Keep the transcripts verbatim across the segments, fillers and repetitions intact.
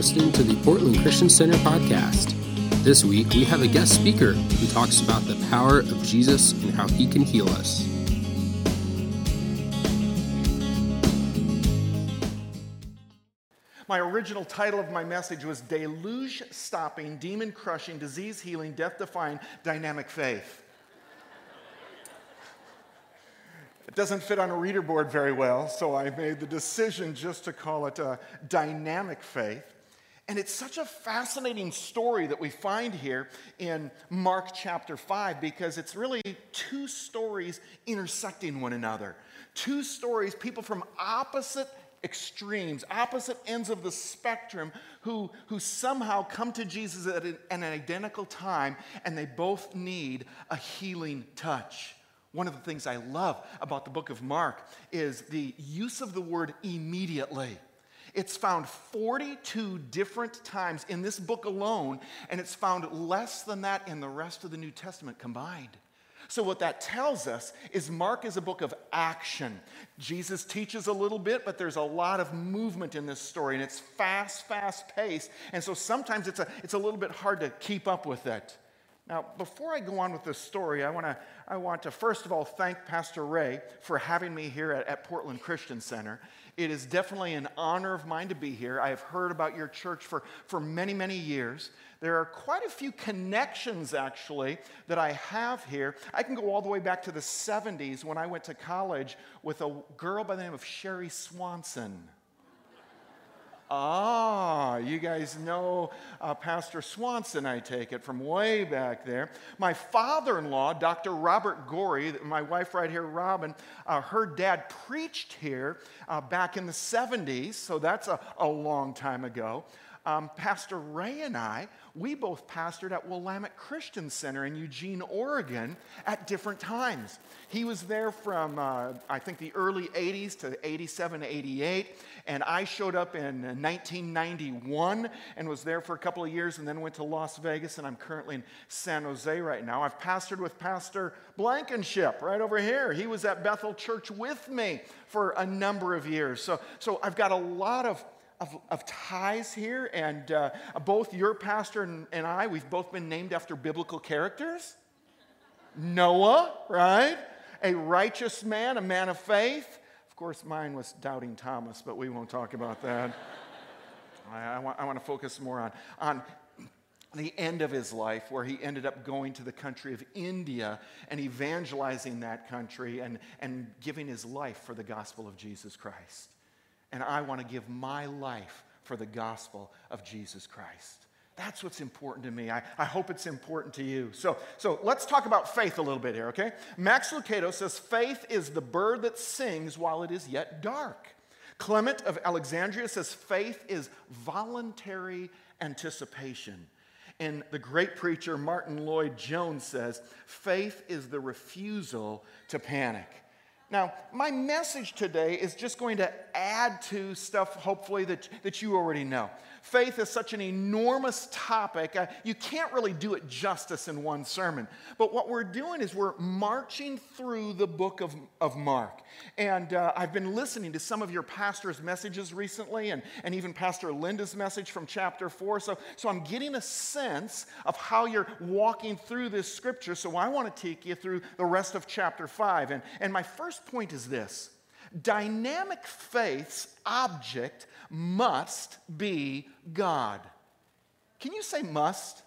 listening to the Portland Christian Center podcast. This week, we have a guest speaker who talks about the power of Jesus and how he can heal us. My original title of my message was Deluge-Stopping, Demon-Crushing, Disease-Healing, Death-Defying, Dynamic Faith. It doesn't fit on a reader board very well, so I made the decision just to call it a Dynamic Faith. And it's such a fascinating story that we find here in Mark chapter five, because it's really two stories intersecting one another. Two stories, people from opposite extremes, opposite ends of the spectrum, who, who somehow come to Jesus at an, an identical time, and they both need a healing touch. One of the things I love about the book of Mark is the use of the word immediately. It's found forty-two different times in this book alone, and it's found less than that in the rest of the New Testament combined. So what that tells us is Mark is a book of action. Jesus teaches a little bit, but there's a lot of movement in this story, and it's fast, fast paced, and so sometimes it's a, it's a little bit hard to keep up with it. Now, before I go on with this story, I want to I want to first of all thank Pastor Ray for having me here at, at Portland Christian Center. It is definitely an honor of mine to be here. I have heard about your church for, for many, many years. There are quite a few connections, actually, that I have here. I can go all the way back to the seventies when I went to college with a girl by the name of Sherry Swanson. Ah, you guys know uh, Pastor Swanson, I take it, from way back there. My father-in-law, Doctor Robert Gorey, my wife right here, Robin, uh, her dad preached here uh, back in the seventies, so that's a, a long time ago. Um, Pastor Ray and I, we both pastored at Willamette Christian Center in Eugene, Oregon at different times. He was there from, uh, I think, the early eighties to eighty-seven, eighty-eight, and I showed up in nineteen ninety-one and was there for a couple of years and then went to Las Vegas, and I'm currently in San Jose right now. I've pastored with Pastor Blankenship right over here. He was at Bethel Church with me for a number of years. So, so I've got a lot of Of, of ties here, and uh, both your pastor and, and I, we've both been named after biblical characters. Noah, right? A righteous man, a man of faith. Of course, mine was Doubting Thomas, but we won't talk about that. I, I, want, I want to focus more on, on the end of his life, where he ended up going to the country of India and evangelizing that country and, and giving his life for the gospel of Jesus Christ. And I want to give my life for the gospel of Jesus Christ. That's what's important to me. I, I hope it's important to you. So, so let's talk about faith a little bit here, okay? Max Lucado says, faith is the bird that sings while it is yet dark. Clement of Alexandria says, faith is voluntary anticipation. And the great preacher Martin Lloyd-Jones says, faith is the refusal to panic. Now, my message today is just going to add to stuff, hopefully, that, that you already know. Faith is such an enormous topic. Uh, you can't really do it justice in one sermon. But what we're doing is we're marching through the book of, of Mark. And uh, I've been listening to some of your pastors' messages recently, and, and even Pastor Linda's message from chapter four. So, so I'm getting a sense of how you're walking through this scripture. So I want to take you through the rest of chapter five. And, and my first point is this. Dynamic faith's object must be God. Can you say must?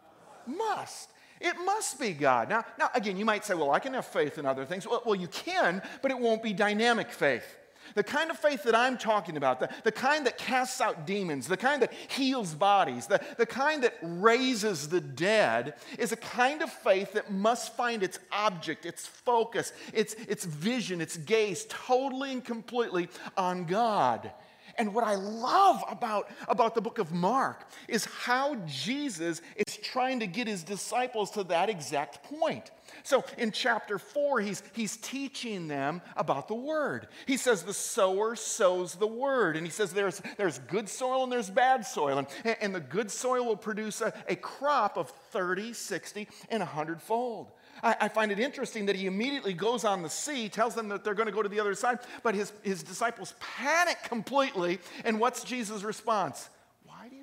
Must. It must be God. Now, now again, you might say, well, I can have faith in other things. Well, well, you can, but it won't be dynamic faith. The kind of faith that I'm talking about, the, the kind that casts out demons, the kind that heals bodies, the, the kind that raises the dead, is a kind of faith that must find its object, its focus, its, its vision, its gaze totally and completely on God. And what I love about, about the book of Mark is how Jesus is trying to get his disciples to that exact point. So in chapter four, he's, he's teaching them about the word. He says the sower sows the word. And he says there's, there's good soil and there's bad soil. And, and the good soil will produce a, a crop of thirty, sixty, and one hundred fold. I, I find it interesting that he immediately goes on the sea, tells them that they're going to go to the other side, but his, his disciples panic completely. And what's Jesus' response? Why do you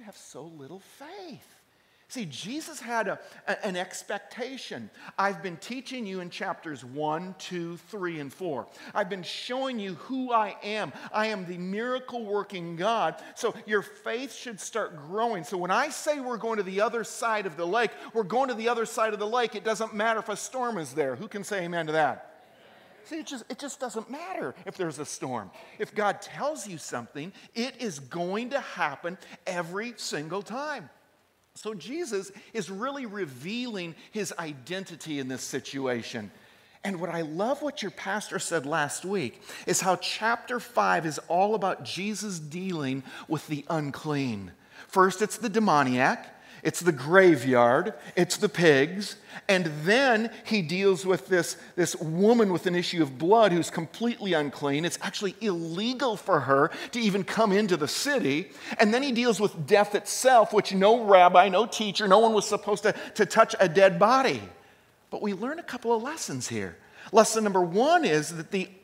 you have so little faith? See, Jesus had a, a, an expectation. I've been teaching you in chapters one, two, three, and four. I've been showing you who I am. I am the miracle-working God. So your faith should start growing. So when I say we're going to the other side of the lake, we're going to the other side of the lake. It doesn't matter if a storm is there. Who can say amen to that? See, it just, it just doesn't matter if there's a storm. If God tells you something, it is going to happen every single time. So Jesus is really revealing his identity in this situation. And what I love what your pastor said last week is how chapter five is all about Jesus dealing with the unclean. First, it's the demoniac. It's the graveyard, it's the pigs, and then he deals with this, this woman with an issue of blood who's completely unclean. It's actually illegal for her to even come into the city. And then he deals with death itself, which no rabbi, no teacher, no one was supposed to, to touch a dead body. But we learn a couple of lessons here. Lesson number one is that the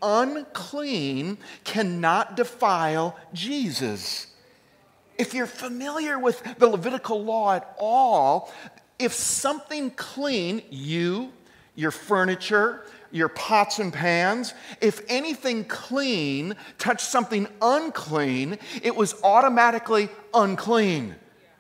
unclean cannot defile Jesus. If you're familiar with the Levitical law at all, if something clean, you, your furniture, your pots and pans, if anything clean touched something unclean, it was automatically unclean.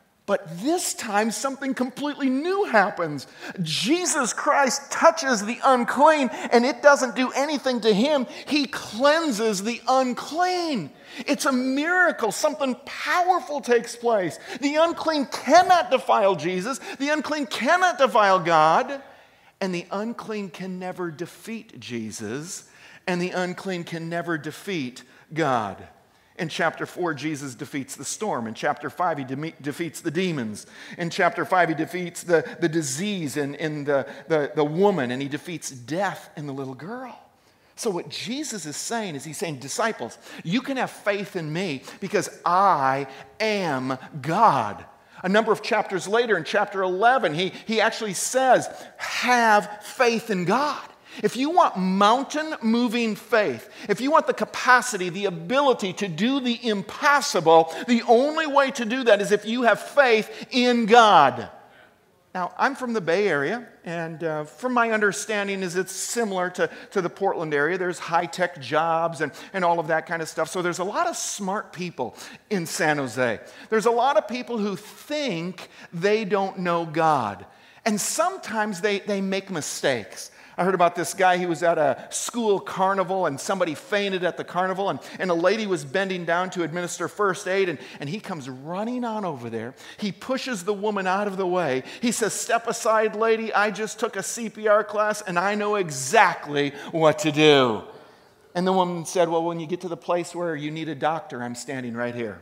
But this time, something completely new happens. Jesus Christ touches the unclean, and it doesn't do anything to him. He cleanses the unclean. It's a miracle. Something powerful takes place. The unclean cannot defile Jesus. The unclean cannot defile God. And the unclean can never defeat Jesus. And the unclean can never defeat God. In chapter four, Jesus defeats the storm. In chapter five, he de- defeats the demons. In chapter five, he defeats the, the disease in, in the, the, the woman, and he defeats death in the little girl. So what Jesus is saying is he's saying, disciples, you can have faith in me because I am God. A number of chapters later, in chapter eleven, he, he actually says, have faith in God. If you want mountain-moving faith, if you want the capacity, the ability to do the impossible, the only way to do that is if you have faith in God. Now, I'm from the Bay Area, and uh, from my understanding is it's similar to, to the Portland area. There's high-tech jobs and, and all of that kind of stuff. So there's a lot of smart people in San Jose. There's a lot of people who think they don't know God. And sometimes they, they make mistakes. I heard about this guy. He was at a school carnival and somebody fainted at the carnival, and, and a lady was bending down to administer first aid, and, and he comes running on over there. He pushes the woman out of the way. He says, step aside, lady. I just took a C P R class and I know exactly what to do. And the woman said, well, when you get to the place where you need a doctor, I'm standing right here.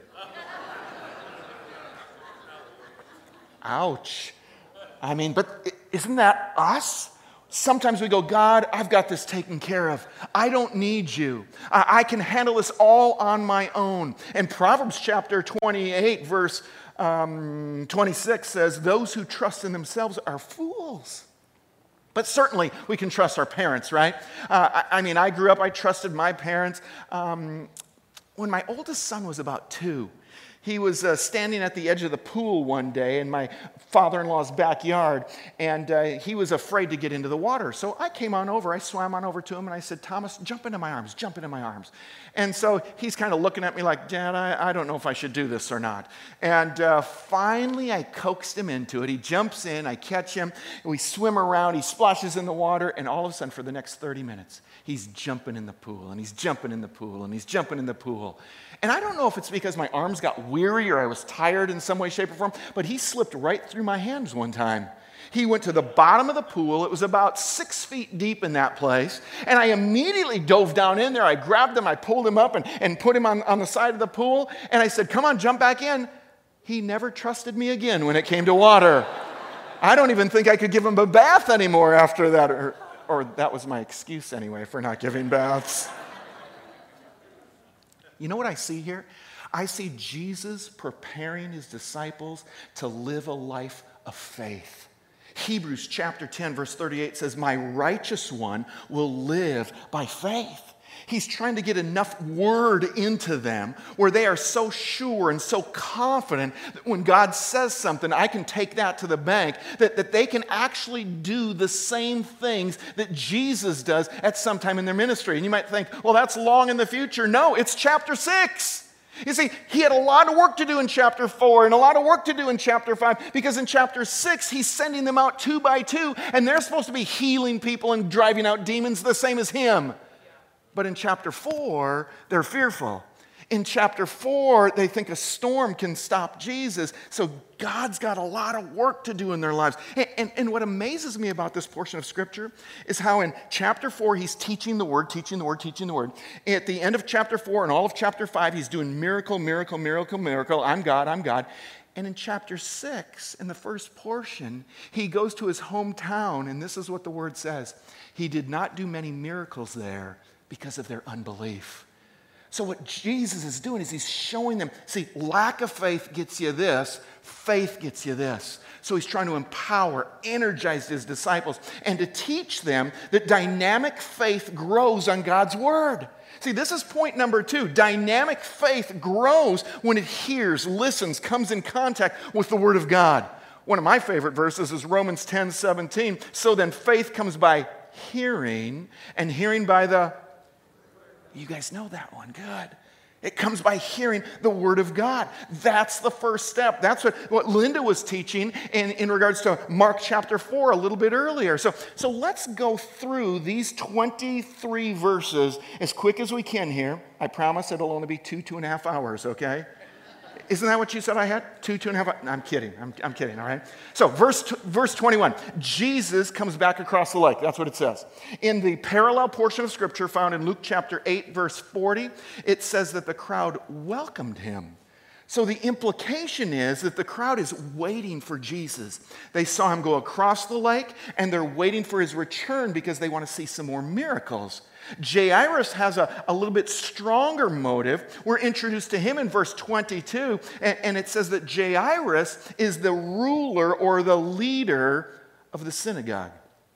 Ouch. I mean, but isn't that us? Sometimes we go, God, I've got this taken care of. I don't need you. I, I can handle this all on my own. And Proverbs chapter twenty-eight, verse um, twenty-six says, those who trust in themselves are fools. But certainly we can trust our parents, right? Uh, I, I mean, I grew up, I trusted my parents. Um, when my oldest son was about two, he was uh, standing at the edge of the pool one day in my father-in-law's backyard, and uh, he was afraid to get into the water. So I came on over, I swam on over to him, and I said, Thomas, jump into my arms, jump into my arms. And so he's kind of looking at me like, Dad, I, I don't know if I should do this or not. And uh, finally I coaxed him into it. He jumps in, I catch him, and we swim around, he splashes in the water, and all of a sudden for the next thirty minutes, he's jumping in the pool, and he's jumping in the pool, and he's jumping in the pool. And I don't know if it's because my arms got weary or I was tired in some way, shape, or form, but he slipped right through my hands one time. He went to the bottom of the pool. It was about six feet deep in that place. And I immediately dove down in there. I grabbed him, I pulled him up and, and put him on, on the side of the pool. And I said, come on, jump back in. He never trusted me again when it came to water. I don't even think I could give him a bath anymore after that. Or, or that was my excuse anyway for not giving baths. You know what I see here? I see Jesus preparing his disciples to live a life of faith. Hebrews chapter ten, verse thirty-eight says, my righteous one will live by faith. He's trying to get enough word into them where they are so sure and so confident that when God says something, I can take that to the bank, that, that they can actually do the same things that Jesus does at some time in their ministry. And you might think, well, that's long in the future. No, it's chapter six. You see, he had a lot of work to do in chapter four and a lot of work to do in chapter five, because in chapter six, he's sending them out two by two, and they're supposed to be healing people and driving out demons the same as him. But in chapter four, they're fearful. In chapter four, they think a storm can stop Jesus. So God's got a lot of work to do in their lives. And, and, and what amazes me about this portion of Scripture is how in chapter four, he's teaching the Word, teaching the Word, teaching the Word. At the end of chapter four and all of chapter five, he's doing miracle, miracle, miracle, miracle. I'm God, I'm God. And in chapter six, in the first portion, he goes to his hometown, and this is what the Word says. He did not do many miracles there because of their unbelief. So what Jesus is doing is he's showing them, see, lack of faith gets you this, faith gets you this. So he's trying to empower, energize his disciples, and to teach them that dynamic faith grows on God's word. See, this is point number two. Dynamic faith grows when it hears, listens, comes in contact with the word of God. One of my favorite verses is Romans ten seventeen. So then faith comes by hearing, and hearing by the... You guys know that one, good. It comes by hearing the word of God. That's the first step. That's what, what Linda was teaching in, in regards to Mark chapter four a little bit earlier. So, so let's go through these twenty-three verses as quick as we can here. I promise it'll only be two, two and a half hours, okay? Isn't that what you said I had? Two, two and a half hours? No, I'm kidding. I'm, I'm kidding, all right? So verse, verse twenty-one, Jesus comes back across the lake. That's what it says. In the parallel portion of Scripture found in Luke chapter eight, verse forty, it says that the crowd welcomed him. So the implication is that the crowd is waiting for Jesus. They saw him go across the lake, and they're waiting for his return because they want to see some more miracles. Jairus has a, a little bit stronger motive. We're introduced to him in verse twenty-two, and, and it says that Jairus is the ruler or the leader of the synagogue.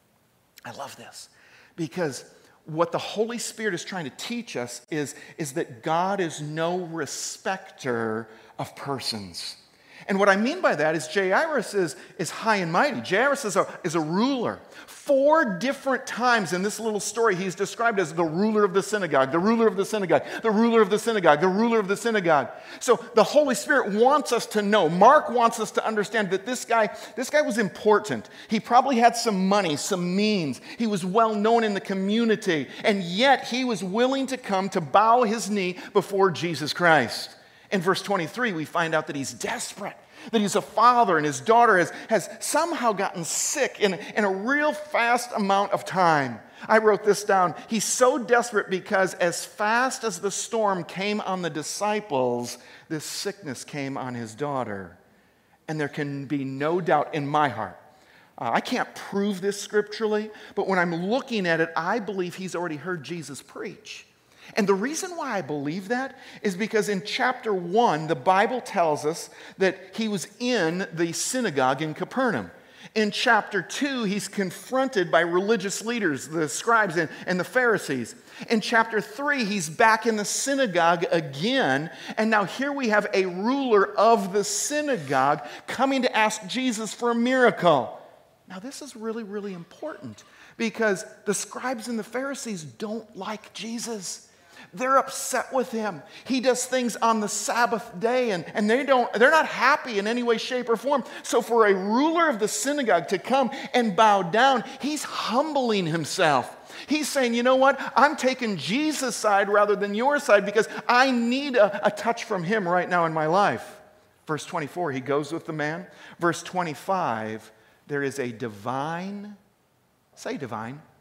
I love this because what the Holy Spirit is trying to teach us is, is that God is no respecter of persons. And what I mean by that is Jairus is, is high and mighty. Jairus is a, is a ruler. Four different times in this little story, he's described as the ruler of the synagogue, the ruler of the synagogue, the ruler of the synagogue, the ruler of the synagogue. So the Holy Spirit wants us to know, Mark wants us to understand that this guy, this guy was important. He probably had some money, some means. He was well known in the community, and yet he was willing to come to bow his knee before Jesus Christ. In verse twenty-three, we find out that he's desperate, that he's a father and his daughter has, has somehow gotten sick in, in a real fast amount of time. I wrote this down. He's so desperate because as fast as the storm came on the disciples, this sickness came on his daughter. And there can be no doubt in my heart. Uh, I can't prove this scripturally, but when I'm looking at it, I believe he's already heard Jesus preach. And the reason why I believe that is because in chapter one, the Bible tells us that he was in the synagogue in Capernaum. In chapter two, he's confronted by religious leaders, the scribes and, and the Pharisees. In chapter three, he's back in the synagogue again. And now here we have a ruler of the synagogue coming to ask Jesus for a miracle. Now this is really, really important because the scribes and the Pharisees don't like Jesus. They're upset with him. He does things on the Sabbath day, and, and they don't, they're not happy in any way, shape, or form. So for a ruler of the synagogue to come and bow down, he's humbling himself. He's saying, you know what? I'm taking Jesus' side rather than your side because I need a, a touch from him right now in my life. Verse twenty-four, he goes with the man. Verse twenty-five, there is a divine, say divine. divine.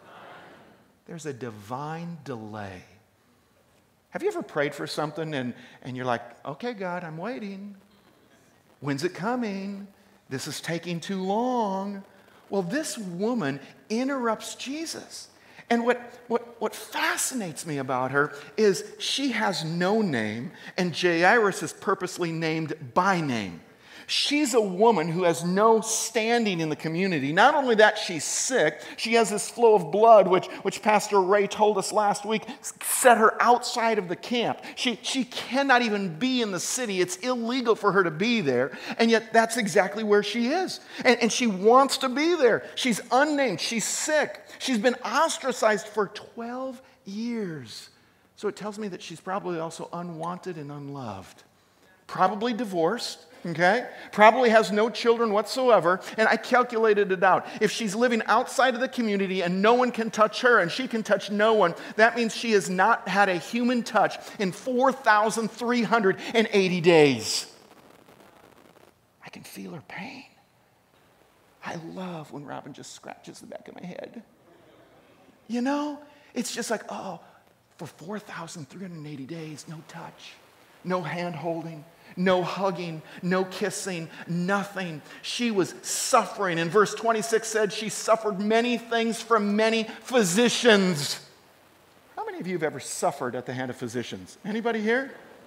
There's a divine delay. Have you ever prayed for something and, and you're like, okay, God, I'm waiting. When's it coming? This is taking too long. Well, this woman interrupts Jesus. And what, what, what fascinates me about her is she has no name, and Jairus is purposely named by name. She's a woman who has no standing in the community. Not only that, she's sick. She has this flow of blood, which, which Pastor Ray told us last week, set her outside of the camp. She, she cannot even be in the city. It's illegal for her to be there. And yet that's exactly where she is. And, and she wants to be there. She's unnamed. She's sick. She's been ostracized for twelve years. So it tells me that she's probably also unwanted and unloved. Probably divorced. Okay? Probably has no children whatsoever, and I calculated it out. If she's living outside of the community and no one can touch her and she can touch no one, that means she has not had a human touch in four thousand three hundred eighty days. I can feel her pain. I love when Robin just scratches the back of my head. You know, it's just like, oh, for four thousand three hundred eighty days, no touch, no hand holding, no hugging, no kissing, nothing. She was suffering. And verse twenty-six said she suffered many things from many physicians. How many of you have ever suffered at the hand of physicians? Anybody here?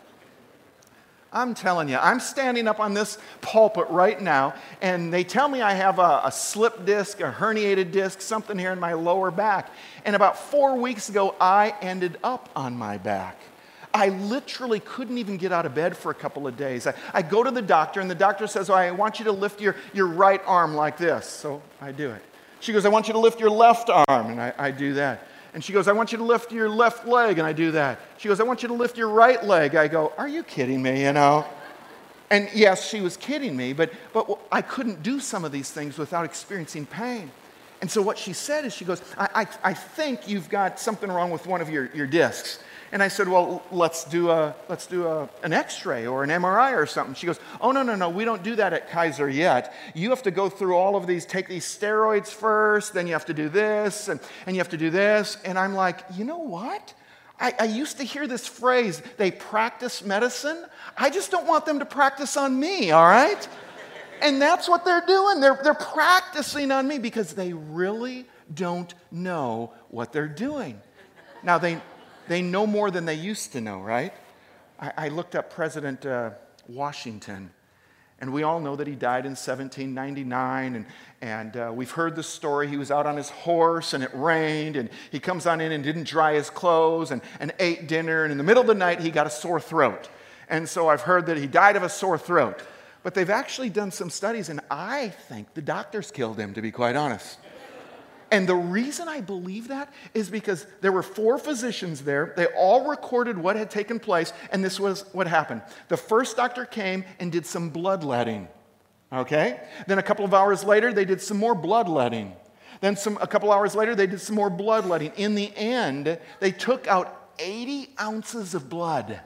I'm telling you, I'm standing up on this pulpit right now, and they tell me I have a, a slip disc, a herniated disc, something here in my lower back. And about four weeks ago, I ended up on my back. I literally couldn't even get out of bed for a couple of days. I, I go to the doctor, and the doctor says, oh, I want you to lift your, your right arm like this. So I do it. She goes, I want you to lift your left arm, and I, I do that. And she goes, I want you to lift your left leg, and I do that. She goes, I want you to lift your right leg. I go, are you kidding me, you know? And yes, she was kidding me, but, but I couldn't do some of these things without experiencing pain. And so what she said is, she goes, I, I, I think you've got something wrong with one of your, your discs. And I said, well, let's do a let's do a, an X-ray or an M R I or something. She goes, oh, no, no, no, we don't do that at Kaiser yet. You have to go through all of these, take these steroids first, then you have to do this, and, and you have to do this. And I'm like, you know what? I, I used to hear this phrase, they practice medicine. I just don't want them to practice on me, all right? And that's what they're doing. They're, they're practicing on me because they really don't know what they're doing. Now, they... They know more than they used to know, right? I, I looked up President uh, Washington, and we all know that he died in seventeen ninety-nine, and, and uh, we've heard the story. He was out on his horse, and it rained, and he comes on in and didn't dry his clothes, and, and ate dinner, and in the middle of the night, he got a sore throat. And so I've heard that he died of a sore throat. But they've actually done some studies, and I think the doctors killed him, to be quite honest. And the reason I believe that is because there were four physicians there. They all recorded what had taken place, and this was what happened. The first doctor came and did some bloodletting, okay? Then a couple of hours later, they did some more bloodletting. Then some, a couple hours later, they did some more bloodletting. In the end, they took out eighty ounces of blood.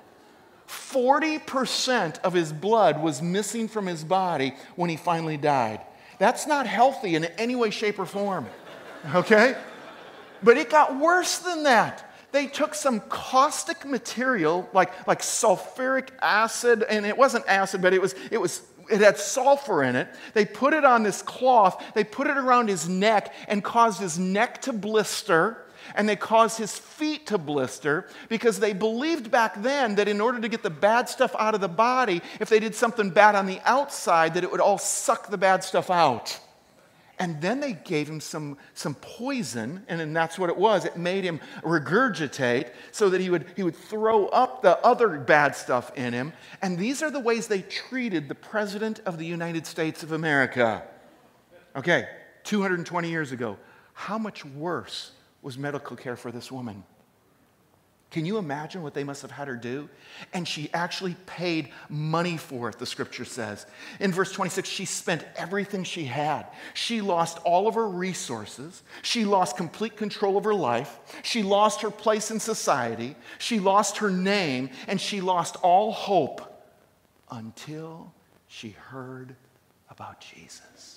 forty percent of his blood was missing from his body when he finally died. That's not healthy in any way, shape, or form. Okay? But it got worse than that. They took some caustic material like, like sulfuric acid, and it wasn't acid, but it was, it was it had sulfur in it. They put it on this cloth, they put it around his neck and caused his neck to blister, and they caused his feet to blister because they believed back then that in order to get the bad stuff out of the body, if they did something bad on the outside, that it would all suck the bad stuff out. And then they gave him some, some poison, and then that's what it was. It made him regurgitate so that he would, he would throw up the other bad stuff in him. And these are the ways they treated the President of the United States of America. Okay, two hundred twenty years ago. How much worse was medical care for this woman? Can you imagine what they must have had her do? And she actually paid money for it, the scripture says. In verse twenty-six, she spent everything she had. She lost all of her resources. She lost complete control of her life. She lost her place in society. She lost her name, and she lost all hope until she heard about Jesus.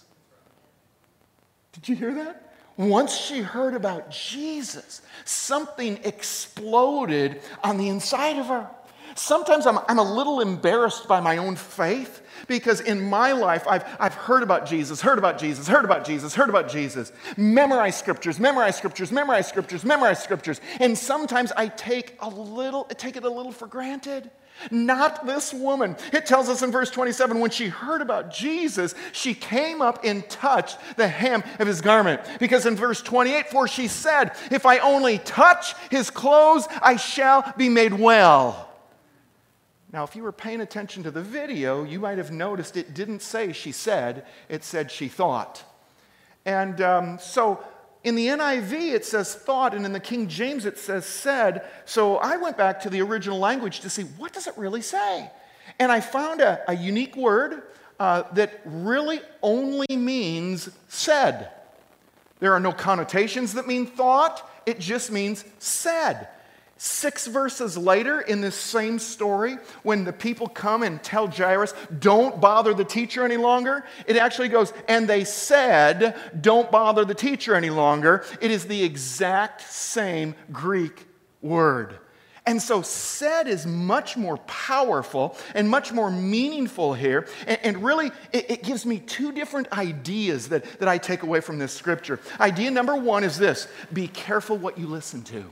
Did you hear that? Once she heard about Jesus, something exploded on the inside of her. Sometimes I'm, I'm a little embarrassed by my own faith because in my life I've, I've heard about Jesus, heard about Jesus, heard about Jesus, heard about Jesus, memorize scriptures, memorize scriptures, memorize scriptures, memorize scriptures. And sometimes I take a little, take it a little for granted. Not this woman. It tells us in verse twenty-seven, when she heard about Jesus, she came up and touched the hem of his garment. Because in verse twenty-eight, for she said, if I only touch his clothes, I shall be made well. Now, if you were paying attention to the video, you might have noticed it didn't say she said, it said she thought. And um, so in the N I V, it says thought, and in the King James, it says said. So I went back to the original language to see, what does it really say? And I found a, a unique word uh, that really only means said. There are no connotations that mean thought. It just means said. Six verses later in this same story, when the people come and tell Jairus, don't bother the teacher any longer, it actually goes, and they said, don't bother the teacher any longer. It is the exact same Greek word. And so said is much more powerful and much more meaningful here. And, and really, it, it gives me two different ideas that, that I take away from this scripture. Idea number one is this: be careful what you listen to.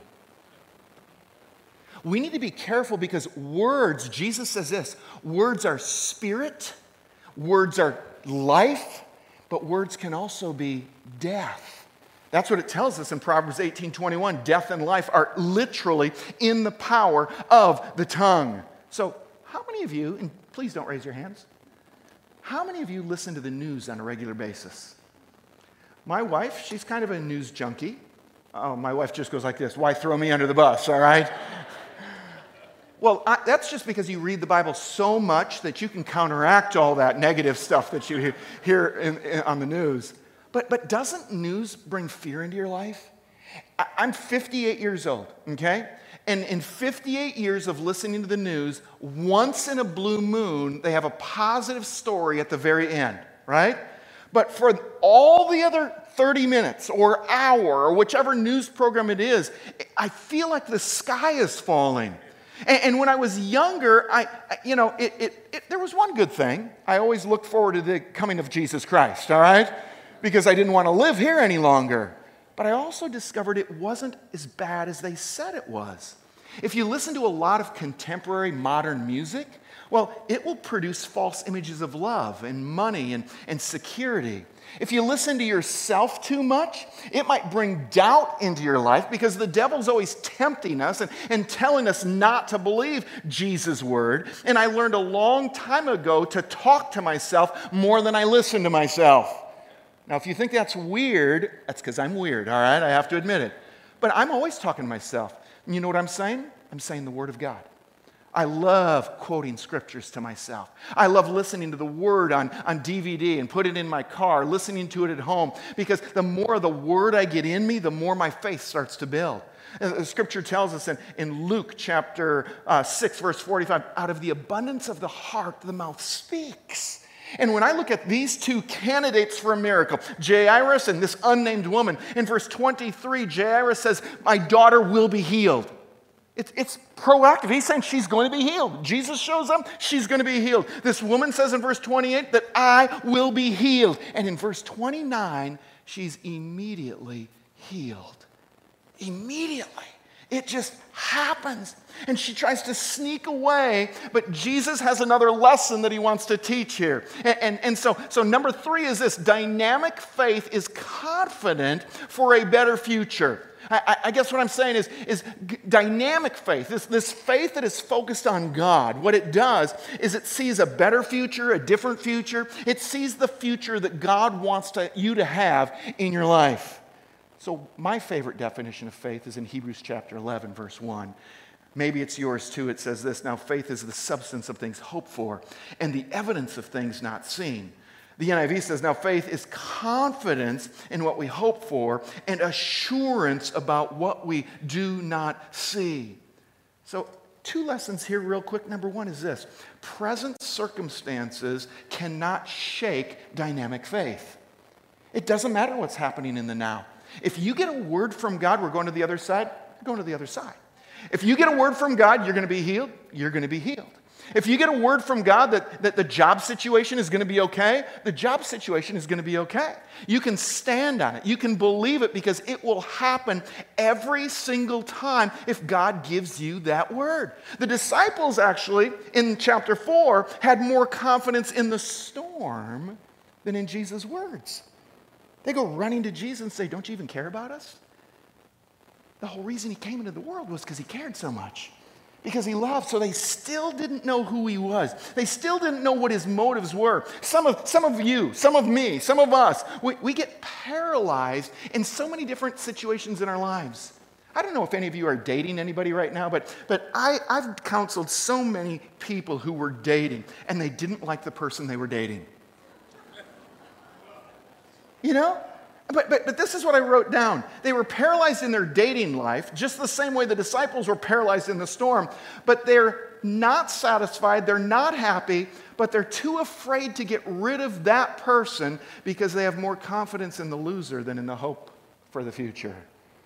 We need to be careful because words, Jesus says this, words are spirit, words are life, but words can also be death. That's what it tells us in Proverbs eighteen twenty-one. Death and life are literally in the power of the tongue. So how many of you, and please don't raise your hands, how many of you listen to the news on a regular basis? My wife, she's kind of a news junkie. Oh, my wife just goes like this, why throw me under the bus, all right? Well, I, that's just because you read the Bible so much that you can counteract all that negative stuff that you hear, hear in, in, on the news. But, but doesn't news bring fear into your life? I, I'm fifty-eight years old, okay? And in fifty-eight years of listening to the news, once in a blue moon, they have a positive story at the very end, right? But for all the other thirty minutes or hour or whichever news program it is, I feel like the sky is falling. And when I was younger, I, you know, it, it, it, there was one good thing. I always looked forward to the coming of Jesus Christ, all right? Because I didn't want to live here any longer. But I also discovered it wasn't as bad as they said it was. If you listen to a lot of contemporary modern music, well, it will produce false images of love and money and, and security. If you listen to yourself too much, it might bring doubt into your life because the devil's always tempting us and, and telling us not to believe Jesus' word. And I learned a long time ago to talk to myself more than I listen to myself. Now, if you think that's weird, that's because I'm weird, all right? I have to admit it. But I'm always talking to myself. And you know what I'm saying? I'm saying the word of God. I love quoting scriptures to myself. I love listening to the word on, on D V D and put it in my car, listening to it at home, because the more of the word I get in me, the more my faith starts to build. And the scripture tells us in, in Luke chapter uh, six, verse forty-five, out of the abundance of the heart, the mouth speaks. And when I look at these two candidates for a miracle, Jairus and this unnamed woman, in verse twenty-three, Jairus says, my daughter will be healed. It's, it's proactive. He's saying she's going to be healed. Jesus shows up, she's going to be healed. This woman says in verse twenty-eight that I will be healed. And in verse twenty-nine, she's immediately healed. Immediately. It just happens. And she tries to sneak away, but Jesus has another lesson that he wants to teach here. And, and, and so, so number three is this: dynamic faith is confident for a better future. I, I guess what I'm saying is, is dynamic faith, this, this faith that is focused on God, what it does is it sees a better future, a different future. It sees the future that God wants to, you to have in your life. So my favorite definition of faith is in Hebrews chapter eleven, verse one. Maybe it's yours too. It says this: now faith is the substance of things hoped for and the evidence of things not seen. The N I V says, now faith is confidence in what we hope for and assurance about what we do not see. So two lessons here real quick. Number one is this: present circumstances cannot shake dynamic faith. It doesn't matter what's happening in the now. If you get a word from God, we're going to the other side, we're going to the other side. If you get a word from God, you're going to be healed, you're going to be healed. If you get a word from God that, that the job situation is going to be okay, the job situation is going to be okay. You can stand on it. You can believe it because it will happen every single time if God gives you that word. The disciples actually, in chapter four, had more confidence in the storm than in Jesus' words. They go running to Jesus and say, don't you even care about us? The whole reason he came into the world was because he cared so much. Because he loved, so they still didn't know who he was. They still didn't know what his motives were. Some of, some of you, some of me, some of us, we, we get paralyzed in so many different situations in our lives. I don't know if any of you are dating anybody right now, but, but I, I've counseled so many people who were dating, and they didn't like the person they were dating. You know? But, but, but this is what I wrote down. They were paralyzed in their dating life, just the same way the disciples were paralyzed in the storm. But they're not satisfied, they're not happy, but they're too afraid to get rid of that person because they have more confidence in the loser than in the hope for the future.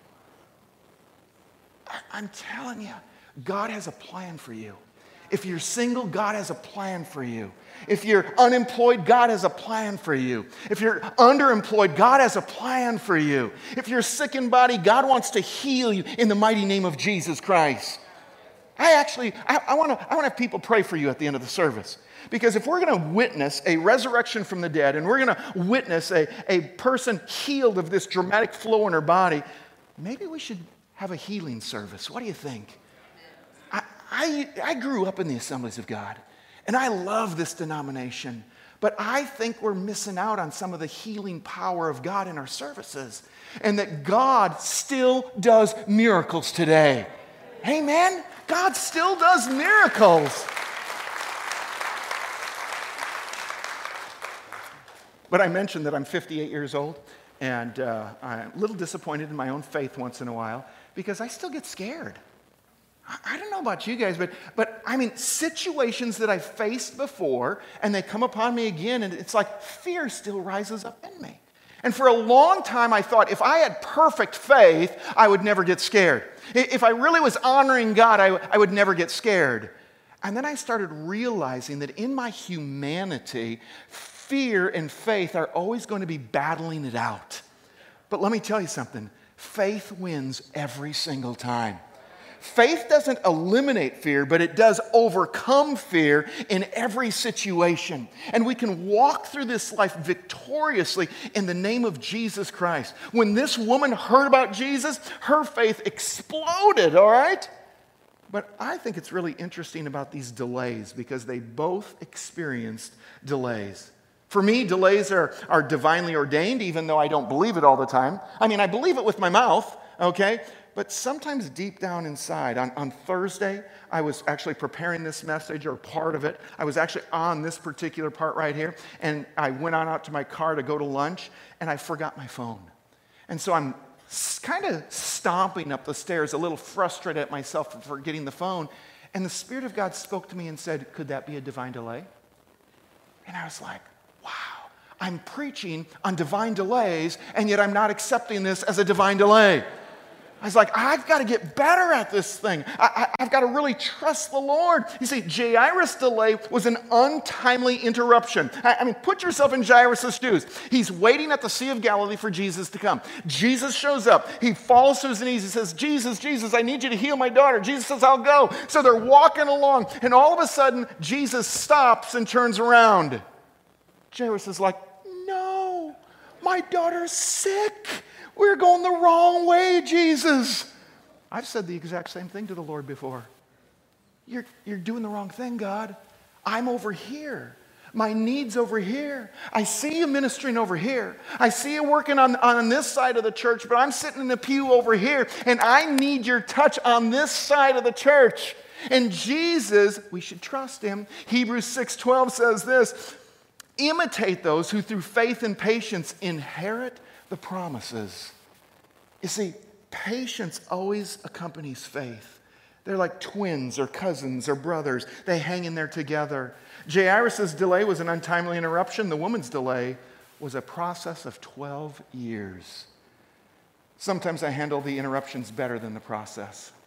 I, I'm telling you, God has a plan for you. If you're single, God has a plan for you. If you're unemployed, God has a plan for you. If you're underemployed, God has a plan for you. If you're sick in body, God wants to heal you in the mighty name of Jesus Christ. I actually, I, I want to I want to have people pray for you at the end of the service. Because if we're going to witness a resurrection from the dead and we're going to witness a, a person healed of this dramatic flow in her body, maybe we should have a healing service. What do you think? I, I, I grew up in the Assemblies of God, and I love this denomination, but I think we're missing out on some of the healing power of God in our services, and that God still does miracles today. Amen? God still does miracles. But I mentioned that I'm fifty-eight years old, and uh, I'm a little disappointed in my own faith once in a while because I still get scared. I don't know about you guys, but, but I mean, situations that I've faced before, and they come upon me again, and it's like fear still rises up in me. And for a long time, I thought if I had perfect faith, I would never get scared. If I really was honoring God, I, I would never get scared. And then I started realizing that in my humanity, fear and faith are always going to be battling it out. But let me tell you something. Faith wins every single time. Faith doesn't eliminate fear, but it does overcome fear in every situation. And we can walk through this life victoriously in the name of Jesus Christ. When this woman heard about Jesus, her faith exploded, all right? But I think it's really interesting about these delays because they both experienced delays. For me, delays are, are divinely ordained, even though I don't believe it all the time. I mean, I believe it with my mouth, okay? But sometimes deep down inside, on, on Thursday, I was actually preparing this message or part of it. I was actually on this particular part right here, and I went on out to my car to go to lunch, and I forgot my phone. And so I'm kind of stomping up the stairs, a little frustrated at myself for forgetting the phone, and the Spirit of God spoke to me and said, could that be a divine delay? And I was like, wow, I'm preaching on divine delays, and yet I'm not accepting this as a divine delay. I was like, I've got to get better at this thing. I, I, I've got to really trust the Lord. You see, Jairus' delay was an untimely interruption. I, I mean, put yourself in Jairus' shoes. He's waiting at the Sea of Galilee for Jesus to come. Jesus shows up. He falls to his knees. He says, Jesus, Jesus, I need you to heal my daughter. Jesus says, I'll go. So they're walking along, and all of a sudden, Jesus stops and turns around. Jairus is like, no, my daughter's sick. We're going the wrong way, Jesus. I've said the exact same thing to the Lord before. You're, you're doing the wrong thing, God. I'm over here. My need's over here. I see you ministering over here. I see you working on, on this side of the church, but I'm sitting in the pew over here, and I need your touch on this side of the church. And Jesus, we should trust him. Hebrews six twelve says this, imitate those who through faith and patience inherit the promises. You see, patience always accompanies faith. They're like twins or cousins or brothers. They hang in there together. Jairus' delay was an untimely interruption. The woman's delay was a process of twelve years. Sometimes I handle the interruptions better than the process.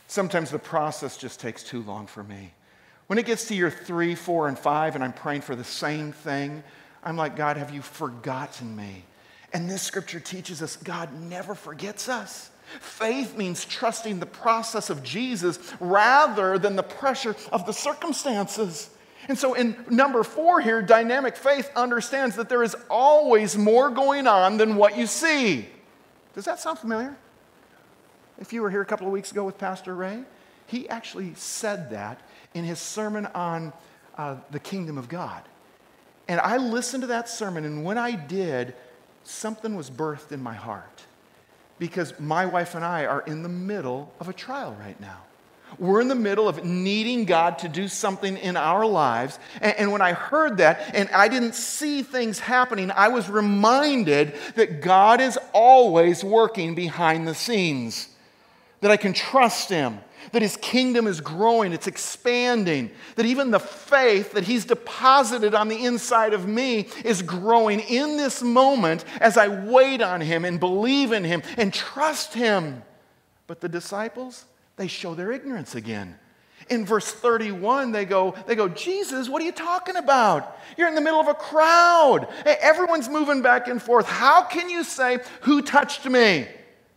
Sometimes the process just takes too long for me. When it gets to year three, four, and five, and I'm praying for the same thing, I'm like, God, have you forgotten me? And this scripture teaches us God never forgets us. Faith means trusting the process of Jesus rather than the pressure of the circumstances. And so in number four here, dynamic faith understands that there is always more going on than what you see. Does that sound familiar? If you were here a couple of weeks ago with Pastor Ray, he actually said that in his sermon on uh, the kingdom of God. And I listened to that sermon, and when I did, something was birthed in my heart. Because my wife and I are in the middle of a trial right now. We're in the middle of needing God to do something in our lives. And, and when I heard that, and I didn't see things happening, I was reminded that God is always working behind the scenes. That I can trust Him. That His kingdom is growing, it's expanding. That even the faith that He's deposited on the inside of me is growing in this moment as I wait on Him and believe in Him and trust Him. But the disciples, they show their ignorance again. In verse thirty-one, they go, they go, Jesus, what are you talking about? You're in the middle of a crowd. Hey, everyone's moving back and forth. How can you say, who touched me?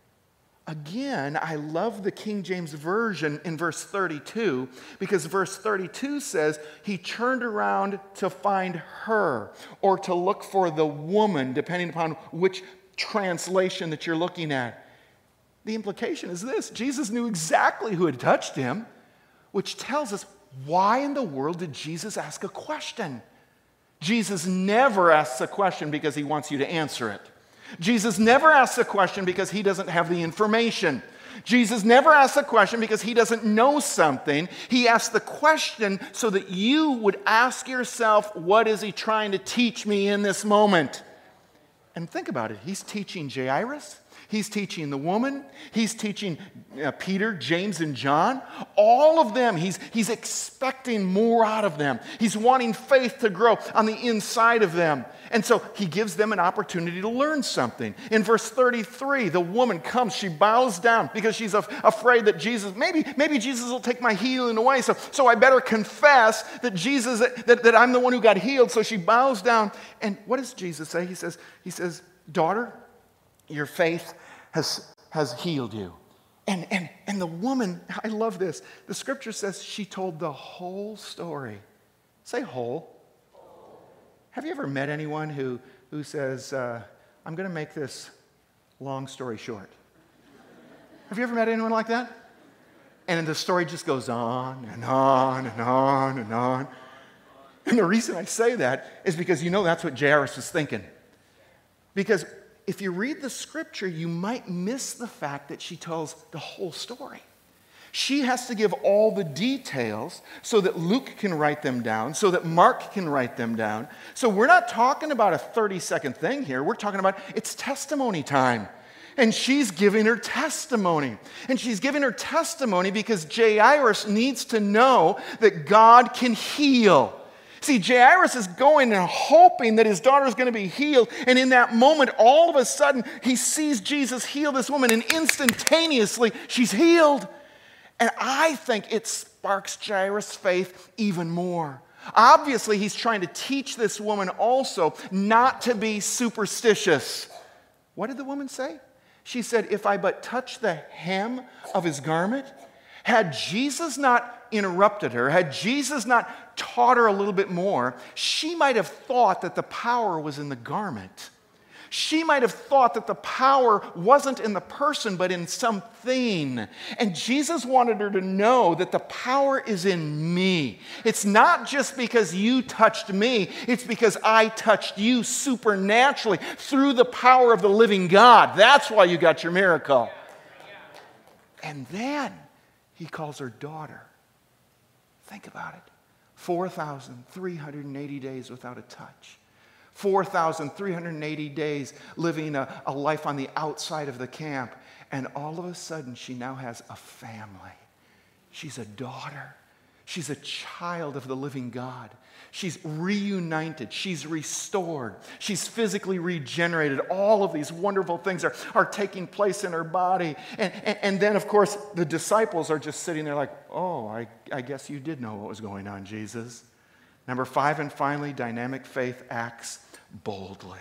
Again, I love the King James Version in verse thirty-two, because verse thirty-two says, he turned around to find her, or to look for the woman, depending upon which translation that you're looking at. The implication is this: Jesus knew exactly who had touched him, which tells us, why in the world did Jesus ask a question? Jesus never asks a question because he wants you to answer it. Jesus never asks a question because he doesn't have the information. Jesus never asks a question because he doesn't know something. He asks the question so that you would ask yourself, what is he trying to teach me in this moment? And think about it. He's teaching Jairus. He's teaching the woman. He's teaching uh, Peter, James, and John. All of them, he's, he's expecting more out of them. He's wanting faith to grow on the inside of them. And so he gives them an opportunity to learn something. In verse thirty-three, the woman comes. She bows down because she's af- afraid that Jesus, maybe, maybe Jesus will take my healing away. So, so I better confess that Jesus, that, that I'm the one who got healed. So she bows down. And what does Jesus say? He says, he says, daughter, your faith has, has healed you. And, and, and the woman, I love this. The scripture says she told the whole story. Say whole. Have you ever met anyone who, who says, uh, I'm going to make this long story short? Have you ever met anyone like that? And the story just goes on and on and on and on. And the reason I say that is because you know that's what Jairus was thinking. Because if you read the scripture, you might miss the fact that she tells the whole story. She has to give all the details so that Luke can write them down, so that Mark can write them down. So we're not talking about a thirty-second thing here. We're talking about it's testimony time. And she's giving her testimony. And she's giving her testimony because Jairus needs to know that God can heal. See, Jairus is going and hoping that his daughter is going to be healed. And in that moment, all of a sudden, he sees Jesus heal this woman. And instantaneously, she's healed. And I think it sparks Jairus' faith even more. Obviously, he's trying to teach this woman also not to be superstitious. What did the woman say? She said, if I but touch the hem of his garment. Had Jesus not interrupted her, had Jesus not taught her a little bit more, she might have thought that the power was in the garment. She might have thought that the power wasn't in the person, but in something. And Jesus wanted her to know that the power is in me. It's not just because you touched me, it's because I touched you supernaturally through the power of the living God. That's why you got your miracle. And then he calls her daughter. Think about it. four thousand three hundred eighty days without a touch. four thousand three hundred eighty days living a, a life on the outside of the camp. And all of a sudden, she now has a family. She's a daughter. She's a child of the living God. She's reunited. She's restored. She's physically regenerated. All of these wonderful things are, are taking place in her body. And, and, and then, of course, the disciples are just sitting there like, oh, I, I guess you did know what was going on, Jesus. Number five, and finally, dynamic faith acts boldly.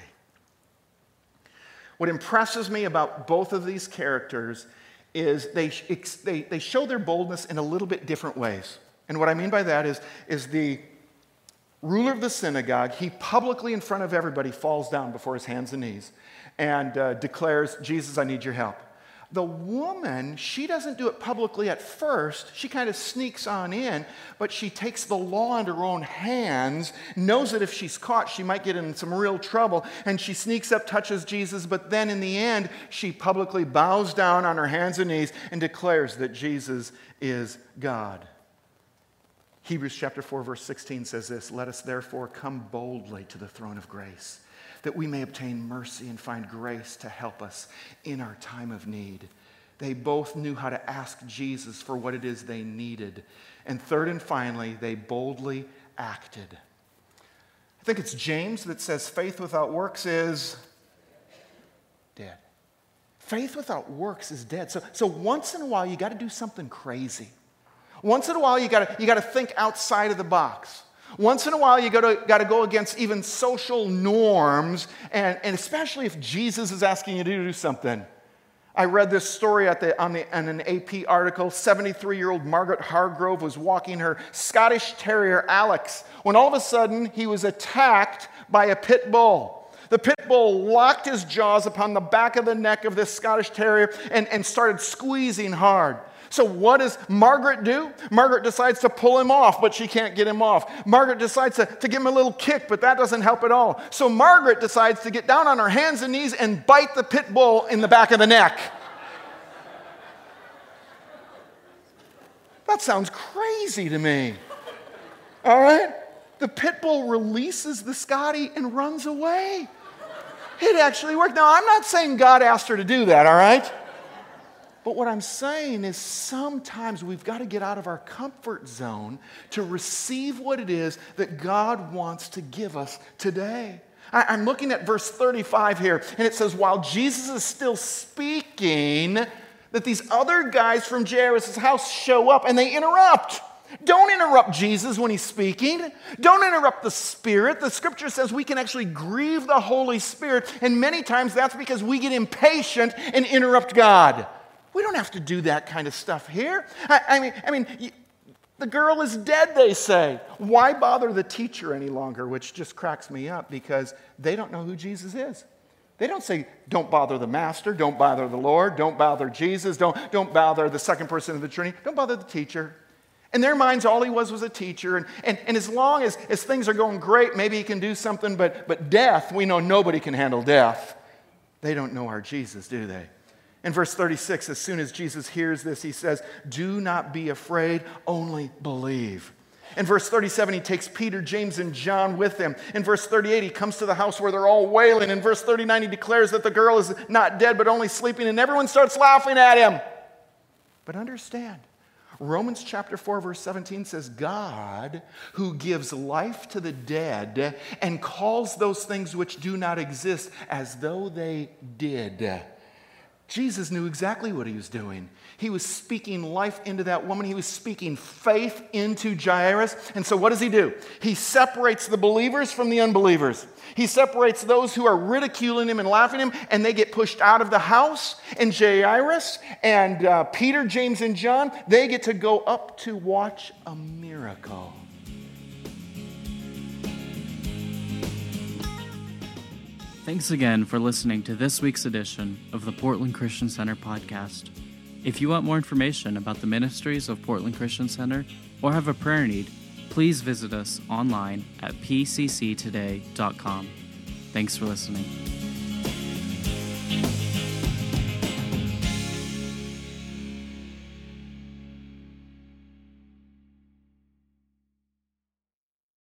What impresses me about both of these characters is they, they, they show their boldness in a little bit different ways. And what I mean by that is, is the ruler of the synagogue, he publicly in front of everybody falls down before his hands and knees and uh, declares, Jesus, I need your help. The woman, she doesn't do it publicly at first. She kind of sneaks on in, but she takes the law into her own hands, knows that if she's caught, she might get in some real trouble, and she sneaks up, touches Jesus, but then in the end, she publicly bows down on her hands and knees and declares that Jesus is God. Hebrews chapter four, verse sixteen says this, let us therefore come boldly to the throne of grace, that we may obtain mercy and find grace to help us in our time of need. They both knew how to ask Jesus for what it is they needed. And third and finally, they boldly acted. I think it's James that says faith without works is dead. Faith without works is dead. So, so once in a while, you got to do something crazy. Once in a while, you got to you got to think outside of the box. Once in a while, you got to got to go against even social norms, and, and especially if Jesus is asking you to do something. I read this story at the, on, the, on an A P article. seventy-three-year-old Margaret Hargrove was walking her Scottish Terrier, Alex, when all of a sudden he was attacked by a pit bull. The pit bull locked his jaws upon the back of the neck of this Scottish Terrier and, and started squeezing hard. So what does Margaret do? Margaret decides to pull him off, but she can't get him off. Margaret decides to, to give him a little kick, but that doesn't help at all. So Margaret decides to get down on her hands and knees and bite the pit bull in the back of the neck. That sounds crazy to me. All right? The pit bull releases the Scotty and runs away. It actually worked. Now, I'm not saying God asked her to do that, all right? But what I'm saying is sometimes we've got to get out of our comfort zone to receive what it is that God wants to give us today. I'm looking at verse thirty-five here, and it says, while Jesus is still speaking, that these other guys from Jairus' house show up and they interrupt. Don't interrupt Jesus when he's speaking. Don't interrupt the Spirit. The Scripture says we can actually grieve the Holy Spirit, and many times that's because we get impatient and interrupt God. We don't have to do that kind of stuff here. I, I mean, I mean, you, the girl is dead, they say. Why bother the teacher any longer? Which just cracks me up because they don't know who Jesus is. They don't say, don't bother the Master, don't bother the Lord, don't bother Jesus, don't, don't bother the second person of the Trinity, don't bother the teacher. In their minds, all he was was a teacher. And, and, and as long as, as things are going great, maybe he can do something, but, but death, we know nobody can handle death. They don't know our Jesus, do they? In verse thirty-six, as soon as Jesus hears this, he says, do not be afraid, only believe. In verse thirty-seven, he takes Peter, James, and John with him. In verse thirty-eight, he comes to the house where they're all wailing. In verse thirty-nine, he declares that the girl is not dead, but only sleeping, and everyone starts laughing at him. But understand, Romans chapter four, verse seventeen says, God, who gives life to the dead and calls those things which do not exist as though they did. Jesus knew exactly what he was doing. He was speaking life into that woman. He was speaking faith into Jairus. And so what does he do? He separates the believers from the unbelievers. He separates those who are ridiculing him and laughing at him, and they get pushed out of the house. And Jairus and uh, Peter, James, and John, they get to go up to watch a miracle. Thanks again for listening to this week's edition of the Portland Christian Center podcast. If you want more information about the ministries of Portland Christian Center or have a prayer need, please visit us online at p c c today dot com. Thanks for listening.